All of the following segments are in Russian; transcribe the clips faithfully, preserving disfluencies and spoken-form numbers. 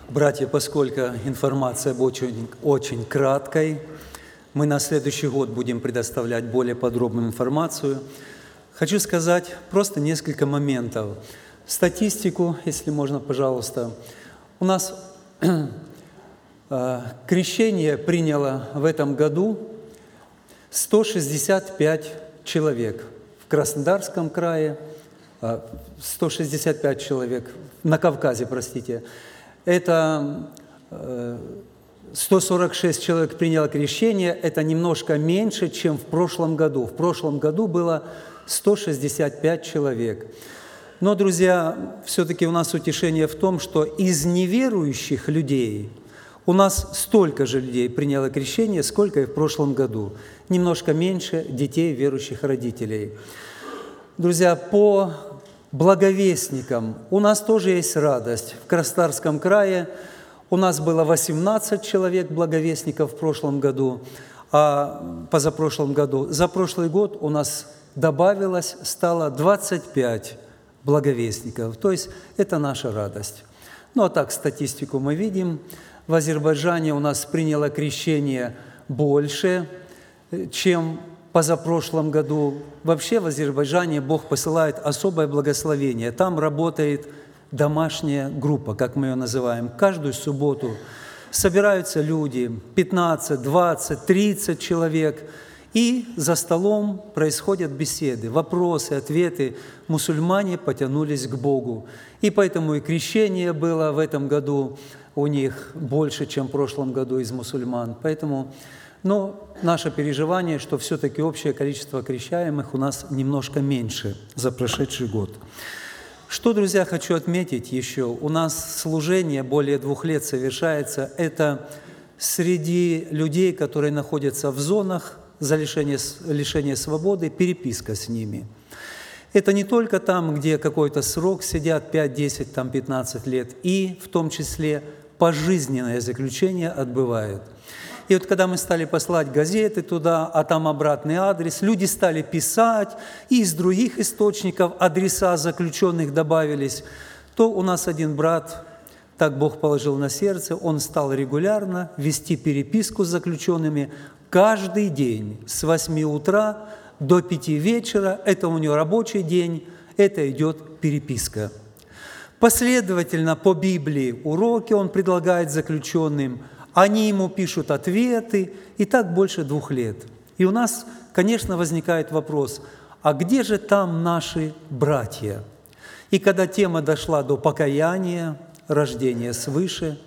Братья, поскольку информация очень, очень краткой, мы на следующий год будем предоставлять более подробную информацию. Хочу сказать просто несколько моментов. Статистику, если можно, пожалуйста. У нас э, крещение приняло в этом году сто шестьдесят пять человек. В Краснодарском крае э, сто шестьдесят пять человек, на Кавказе, простите. Это э, сто сорок шесть человек приняло крещение, это немножко меньше, чем в прошлом году. В прошлом году было сто шестьдесят пять человек. Но, друзья, все-таки у нас утешение в том, что из неверующих людей у нас столько же людей приняло крещение, сколько и в прошлом году. Немножко меньше детей верующих родителей. Друзья, по благовестникам у нас тоже есть радость. В Краснодарском крае у нас было восемнадцать человек благовестников в прошлом году, а позапрошлом году. За прошлый год у нас добавилось, стало двадцать пять благовестников. То есть это наша радость. Ну а так, статистику мы видим. В Азербайджане у нас приняло крещение больше, чем позапрошлом году. Вообще в Азербайджане Бог посылает особое благословение. Там работает домашняя группа, как мы ее называем. Каждую субботу собираются люди, пятнадцать, двадцать, тридцать человек, и за столом происходят беседы, вопросы, ответы. Мусульмане потянулись к Богу. И поэтому и крещение было в этом году у них больше, чем в прошлом году из мусульман. Поэтому, но наше переживание, что все-таки общее количество крещаемых у нас немножко меньше за прошедший год. Что, друзья, хочу отметить еще. У нас служение более двух лет совершается. Это среди людей, которые находятся в зонах за лишение, лишение свободы, переписка с ними. Это не только там, где какой-то срок сидят пять, десять, там, пятнадцать лет, и в том числе пожизненное заключение отбывают. И вот когда мы стали посылать газеты туда, а там обратный адрес, люди стали писать, и из других источников адреса заключенных добавились, то у нас один брат, так Бог положил на сердце, он стал регулярно вести переписку с заключенными каждый день с восьми утра до пяти вечера. Это у него рабочий день, это идет переписка. Последовательно по Библии уроки он предлагает заключенным, они ему пишут ответы, и так больше двух лет. И у нас, конечно, возникает вопрос, а где же там наши братья? И когда тема дошла до покаяния, рождения свыше,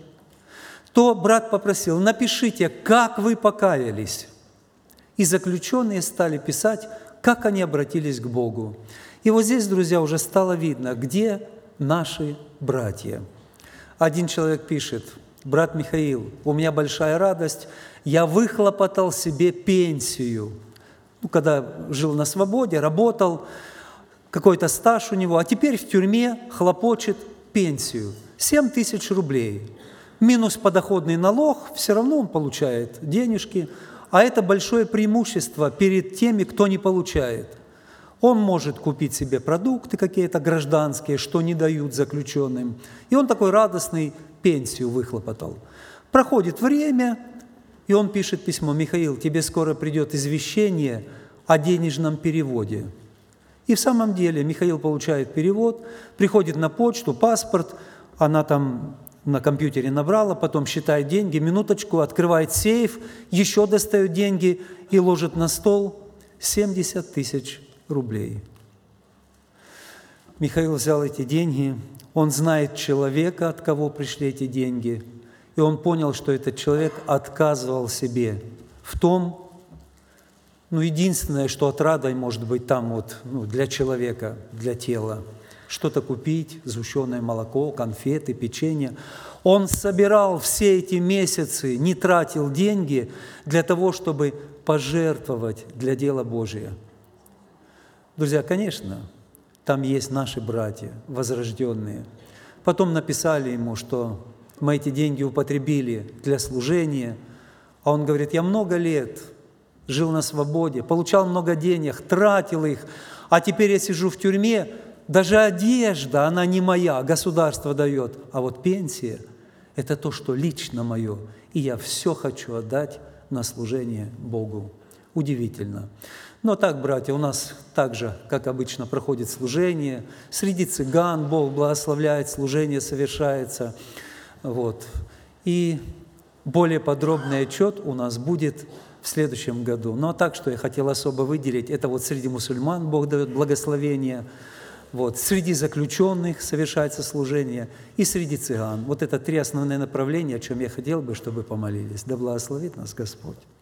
то брат попросил, напишите, как вы покаялись. И заключенные стали писать, как они обратились к Богу. И вот здесь, друзья, уже стало видно, где наши братья. Один человек пишет, брат Михаил, у меня большая радость, я выхлопотал себе пенсию. Ну, когда жил на свободе, работал, какой-то стаж у него, а теперь в тюрьме хлопочет пенсию. семь тысяч рублей. Минус подоходный налог, все равно он получает денежки, а это большое преимущество перед теми, кто не получает. Он может купить себе продукты какие-то гражданские, что не дают заключенным. И он такой радостный пенсию выхлопотал. Проходит время, и он пишет письмо: «Михаил, тебе скоро придет извещение о денежном переводе». И в самом деле Михаил получает перевод, приходит на почту, паспорт, она там на компьютере набрала, потом считает деньги, минуточку, открывает сейф, еще достает деньги и ложит на стол семьдесят тысяч рублей. Михаил взял эти деньги, он знает человека, от кого пришли эти деньги, и он понял, что этот человек отказывал себе в том, ну, единственное, что отрадой может быть там вот, ну, для человека, для тела, что-то купить, сгущенное молоко, конфеты, печенье. Он собирал все эти месяцы, не тратил деньги для того, чтобы пожертвовать для дела Божия. Друзья, конечно, там есть наши братья, возрожденные. Потом написали ему, что мы эти деньги употребили для служения, а он говорит, я много лет жил на свободе, получал много денег, тратил их, а теперь я сижу в тюрьме, даже одежда, она не моя, государство дает, а вот пенсия – это то, что лично мое, и я все хочу отдать на служение Богу. Удивительно. Но так, братья, у нас также, как обычно, проходит служение. Среди цыган Бог благословляет, служение совершается. Вот. И более подробный отчет у нас будет в следующем году. Ну а так, что я хотел особо выделить, это вот среди мусульман Бог дает благословение, вот, среди заключенных совершается служение, и среди цыган. Вот это три основные направления, о чем я хотел бы, чтобы помолились. Да благословит нас Господь.